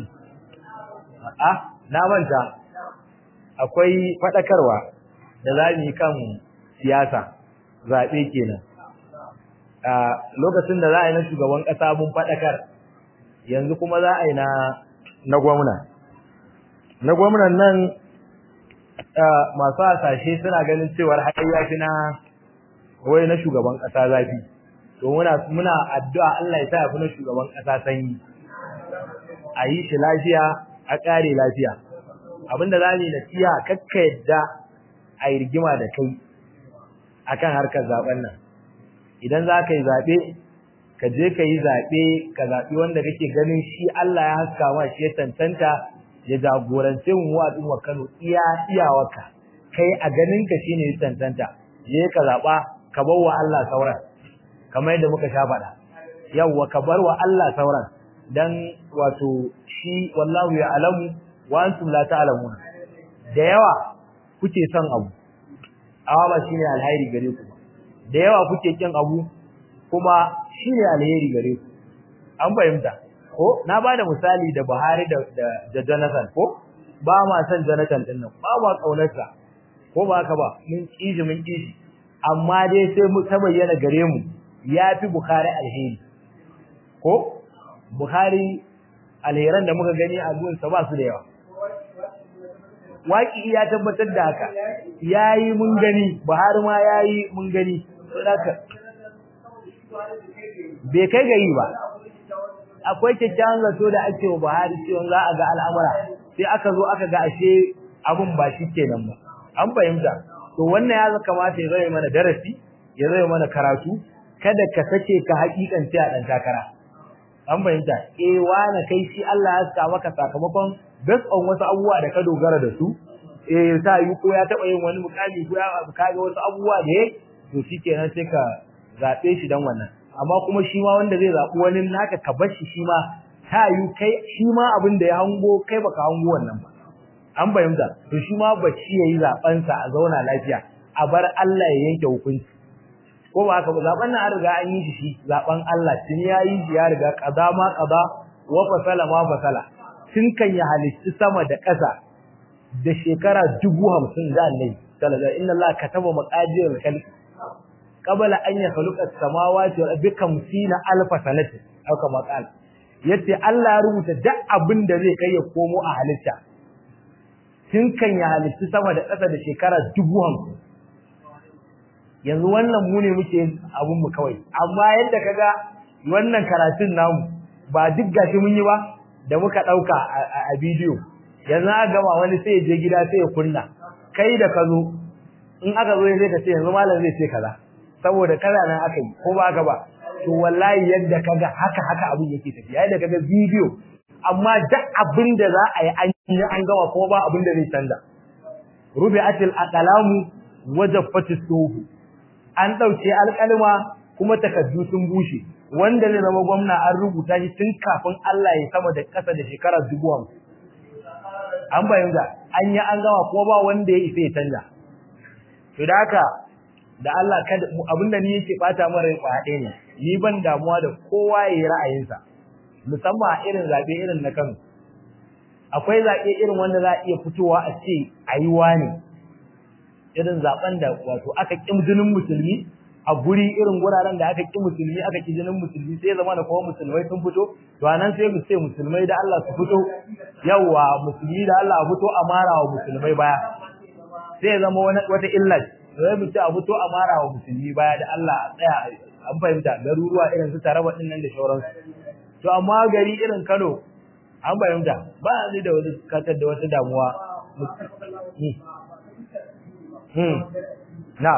na manta akwai fadakarwa da zamu yi kan siyasa zabe kenan lokacin da za a yi na shugaban kasa mun fadakar yanzu kuma za a yi na gwamna na gwamnan nan masu hasashe suna ganin cewar har ya fi na shugaban kasa zafi to muna addu'a Allah ya sa ya fi na shugaban kasa sanyi a yi shi lafiya a kare lafiya abinda za ni nasiha kakka yadda a yi rigima da kai akan harkar zaben nan idan za ka yi zaɓe ka je ka yi zaɓe ka zaɓi wanda kake ganin shi Allah ya haska ma shi ya tantanta ya jagorance mu a ɗin Kano iyawarka kai a ganin ka shine ya tantanta je ka zaɓa ka bar wa Allah sauran kamar yadda muka sha faɗa yawwa ka bar wa Allah sauran dan wato shi wallahu ya'lamu wa antum la ta'lamun da yawa kuke son abu amma ba shine alheri gare ku da yawa kuke kin abu kuma shine alheri gare ku an fahimta ko na bada misali da Buhari da Jonathan ko ba ma san Jonathan din nan ba ma kaunarsa ko ba haka ba mun kishi amma dai sai mu ta bayyana gare mu yafi Buhari alheri ko Buhari alheran da muka gani a gunsa ba su da yawa waki ya tabbatar da haka yayi mun gani Buhari ma yayi mun gani saboda bai kai ga yi ba akwai kyakkyawan zato da ake wa Buhari cewa za a ga al'amura sai aka zo aka ga ashe abun ba shi kenan ba an fahimta to wannan ya kamata ya zama mana darasi ya zama mana karatu kada ka sake ka hakikance a dan takara an fahimta wani kai shi Allah ya saka maka sakamakon based on wasu abubuwa da ka dogara da su ta yi ko ya taba yin wani mukami ko ya kaga wasu abubuwa da to shikenan sai ka zabe shi dan wannan amma kuma shi ma wanda zai zabi wani naka ka bar shi ma ta yi kai shi ma abin da ya hango kai baka hango wannan ba an fahimta to shi ma bacci yayi zaben sa a zauna lafiya a bar Allah ya yanke hukunci ko ba haka ba zaben nan an riga an yi shi zaben Allah tun yayi ya riga qada ma qada wa fasala ma fasala tun kan ya halitta sama da ƙasa da shekara 50,000 da Allah sallallahu inna Allah kataba maqadir al-khalq qabla an yakhluqa as-samawati wal ardi 50,000 sanati au kama qala yace Allah ya rubuta duk abin da zai kai ya komo a halitta tun kan ya halitta sama da ƙasa da shekara 50,000 yanzu wannan mu ne muke abun mu kawai amma yadda kaga wannan karatun namu ba duk gashi mun yi ba da muka dauka a bidiyo yanzu aka gama wani sai ya je gida sai ya kunna kai da kazo in aka zo sai ka ce yanzu malam zai ce kaza saboda kaza nan aka yi ko ba ka ba to wallahi yadda kaga haka abin yake tafiya yadda kaga bidiyo amma duk abin da za a yi an gama ko ba abin da zai canza rubi'atil aqlamu wajaffatis suhu an dauke alƙalma kuma takaddu sun bushe wanda ne zama gwamna an rubuta shi tun kafin Allah ya sama da ƙasa da shekara 50,000 an bayyana an yi an gama ko ba wanda ya isa ya canja to da haka da Allah kada abinda ni yake bata mara rai kwaɗe ne ni ban damuwa da kowa yayi ra'ayinsa musamman a irin zabe irin na Kano akwai zabe irin wanda za a iya fitowa a ce ayi wani irin zaben da wato aka kim jinin musulmi a guri irin guraren da aka ki musulmi aka ki jinin musulmi sai zama da kowa musulmai sun fito to anan sai mu ce musulmai da Allah su fito yawa musulmi da Allah a fito amara wa musulmai baya sai zama wata illa sai mu ce a fito amara wa musulmi baya da Allah a tsaya an fahimta garuruwa irin su Taraba din nan da shauransu to amma gari irin Kano an fahimta ba ni da wani katar da wata damuwa na'am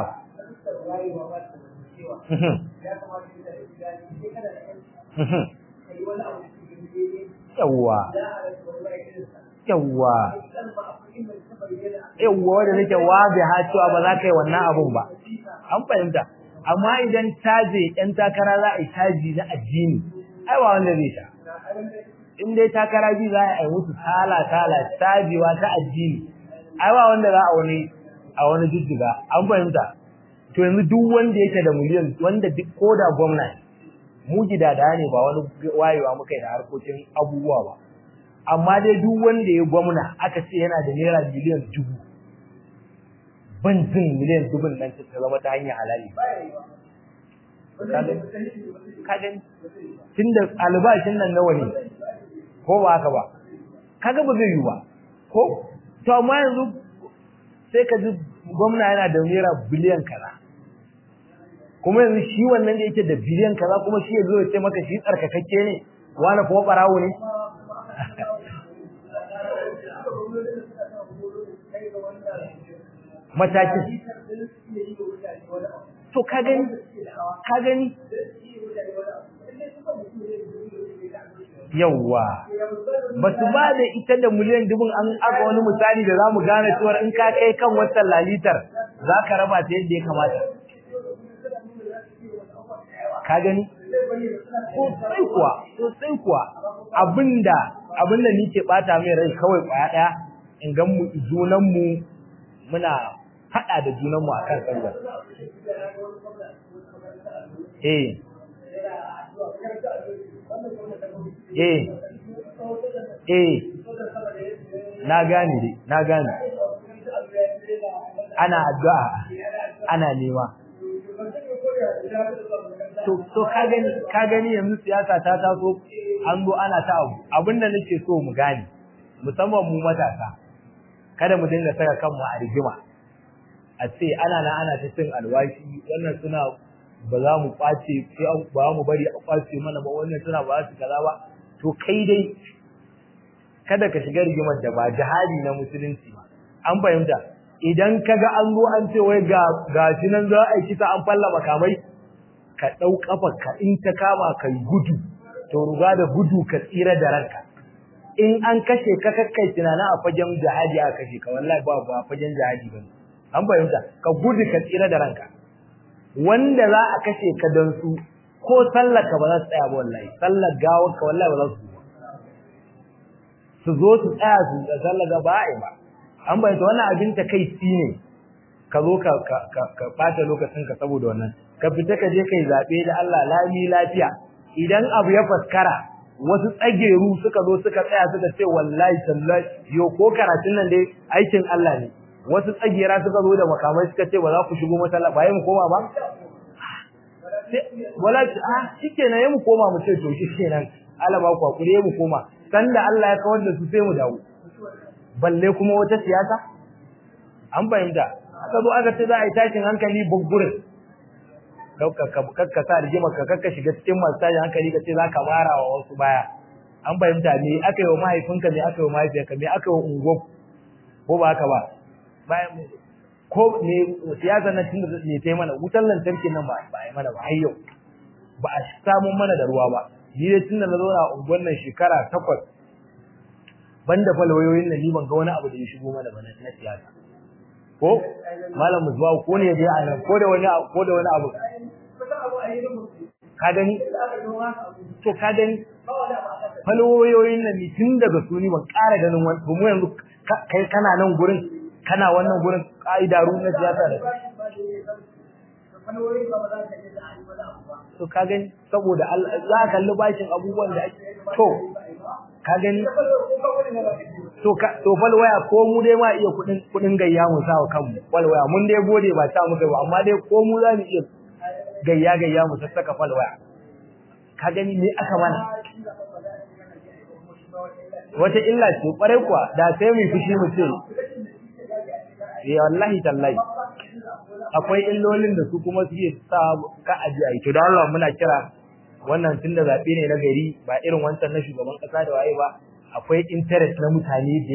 yawwa wanda nake wabe ha cewa ba za ka yi wannan abun ba an fahimta amma idan taje yan takara za a yi taji na addini ai ba wanda zai sha in dai takara ji za a yi musu tala tajewa ta addini ai ba wanda za a wani jijjiga an fahimta to yanzu duk wanda yake da miliyan wanda duk koda gwamnati mu gidada ne ba wani wayewa muka yi da harkokin abubuwa ba amma dai duk wanda ya gwamna aka ce yana da naira miliyan 1000 ban jin miliyan 1000 nan ta zama ta hanyar halali kaga tunda albashin nan nawa ne ko ba haka ba kaga ba zai yi ba ko to amma yanzu sai ka ji gwamna yana da naira biliyan kaza kuma yanzu shi wannan da yake da biliyan kaza kuma shi yazo ya ce maka shi tsarkakakke ne wani kuma barawo ne mataki to ka gani yawwa ba su ba da ita da miliyan 1000 an aka wani misali da zamu gane cewa in ka kai kan wannan lalitar zaka raba ta yadda ya kamata ka gani sosai kuwa abinda nike bata mai rai kawai kwaya daya in ga mu junan mu muna fada da junan mu akan sallah na gane ana addu'a ana nema to ka gani yanzu siyasa ta taso an zo ana ta abinda nake so mu gane musamman mu matasa kada mu dinga saka kanmu a rigima a ce ana ta cin alwashi wannan suna ba za mu kwace sai ba mu bari a kwace mana ba wannan suna ba su kaza ba to kai dai kada ka shiga rigimar da ba jihadi na musulunci ba an fahimta idan kaga an zo an ce wai ga shi nan za a yi kisa an falla makamai ka dau kafar ka in ta kama kai gudu to ruga da gudu ka tsira da ranka in an kashe ka kakkai tunana a fagen jihadi a kashe ka wallahi ba fagen jihadi bane an fahimta ka gudu ka tsira da ranka wanda za a kashe ka dan su ko sallar ka ba za su tsaya ba wallahi sallar gawar ka wallahi ba za su zo su tsaya su sallar ga ba ba an bayyana wannan abin ta kai ne ka zo ka bata lokacin ka saboda wannan ka fita ka je kai zabe da Allah lami lafiya idan abu ya faskara wasu tsageru suka zo suka tsaya suka ce wallahi sallahi yo ko karatun nan dai aikin Allah ne wasu tsagera suka zo da makamai suka ce ba za ku shigo masallaci ba mu koma ba wallahi shikenan yayi mu koma mu ce to shikenan Allah ba ku hakuri yayi mu koma sanda Allah ya kawar da su sai mu dawo balle kuma wata siyasa an fahimta aka zo aka ce za a yi tashin hankali buggurin kakka sa rigima kakka shiga cikin masu tashin hankali ka ce za ka mara wa wasu baya an fahimta me aka yi wa mahaifinka me aka yi wa mahaifiyarka me aka yi wa unguwar ko ba haka ba bayan ko me siyasa na tun da ne ta mana wutar lantarki nan ba a yi mana ba har yau ba a samun mana da ruwa ba ni dai tun da na zauna a unguwar nan shekara 8 banda falwayoyin nan ni ban ga wani abu da ya shigo mana ba na siyasa ko malam musbahu ko ne dai a nan ko da wani abu ka gani to ka gani falwayoyin nan ni tun daga su ni ban ƙara ganin wani mu yanzu kai kana nan gurin kana wannan gurin kaidaru na siyasa da to ka gani saboda za ka kalli bashin abubuwan da ake to ka gani to falwaya ko mu dai ma iya kudin gayya mu sawa kanmu falwaya mun dai gode ba ta muka ba amma dai ko mu za mu iya gayya mu sassaka falwaya ka gani me aka mana wata illa ce kwarai kuwa da sai mu fushi mu ce wallahi tallahi akwai illolin da su kuma suke sa ka aji ai to da Allah muna kira wannan tunda zabe ne na gari ba irin wancan na shugaban kasa da waye ba akwai interest na mutane da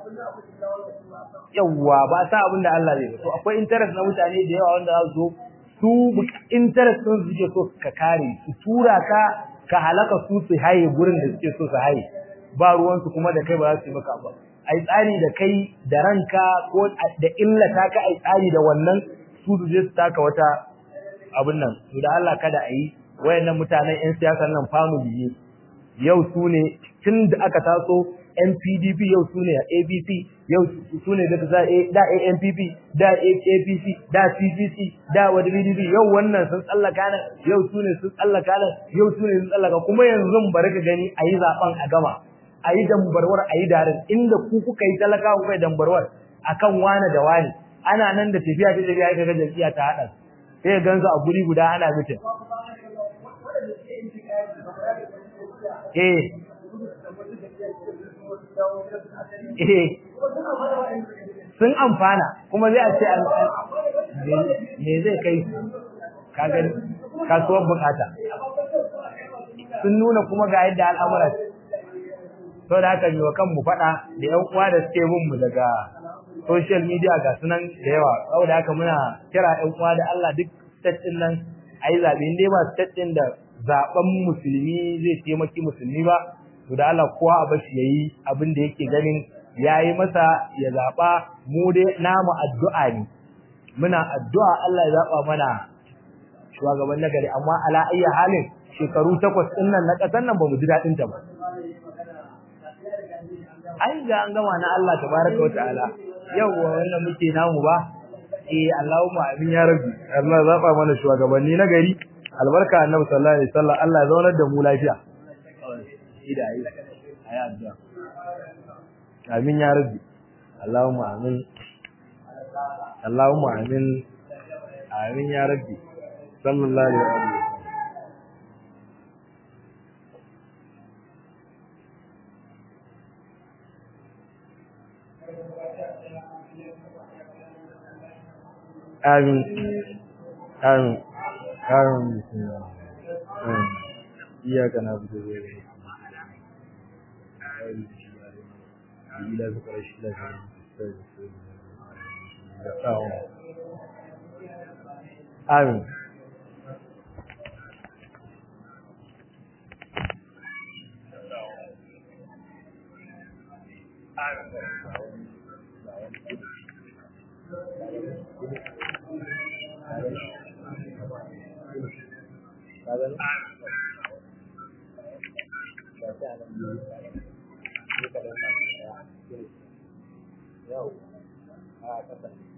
yawa ba sa abin da Allah zai so akwai interest na mutane da yawa wanda za su su interest din su suke so ka kare su tura ka halaka su haye gurin da suke so su haye ba ruwan su kuma da kai ba za su yi maka ba ai tsari da kai da ranka ko da illata ka ai tsari da wannan su je su taka wata abin nan to da Allah kada ayi wayannan mutanen ƴan siyasar nan family ne yau su ne tun da aka taso NPDP yau su ne ABC yau su ne da ANPP da APC da CPC da WDP yau wannan sun tsallaka nan yau su ne sun tsallaka nan yau su ne sun tsallaka kuma yanzu bari ka gani ayi zaben a gama ayi dambarwar ayi darin inda ku kuka yi talaka kuka yi dambarwar akan wani da wani ana nan da tafiya ta tafiya kaga jam'iyya ta hada sai gansu a guri guda ana mitin sun amfana kuma zai a ce me zai kai ka gani kasuwar bukata sun nuna kuma ga yadda al'amuran sau da haka yiwa kanmu faɗa da ‘yan uwa da suke bin mu daga social media ga sunan da yawa saboda haka muna kira ‘yan uwa da Allah duk state ɗin nan a yi zaɓe inda ba state ɗin da zaɓen musulmi zai taimaki musulmi ba to da Allah kowa a bashi ya yi abin da yake ganin ya yi masa ya zaɓa mu dai namu addu'a ne muna addu'a Allah ya zaɓa mana shugaban nagari amma ala ayya halin shekaru 8 ɗin nan na ƙasar nan ba mu ji daɗin ta ba ai ga an gama na Allah tabaraka wa ta'ala yawa wannan muke namu ba Allahumma amin ya rabbi Allah zaba mana shugabanni na gari albarka annabi sallallahu alaihi wasallam Allah ya zaunar da mu lafiya ayi addu'a amin ya rabbi Allahumma amin Allahumma amin amin ya rabbi sallallahu alaihi wasallam amin amin amin amin iyaka na'budu wa iyyaka nasta'in ila zikra shilaka amin yau a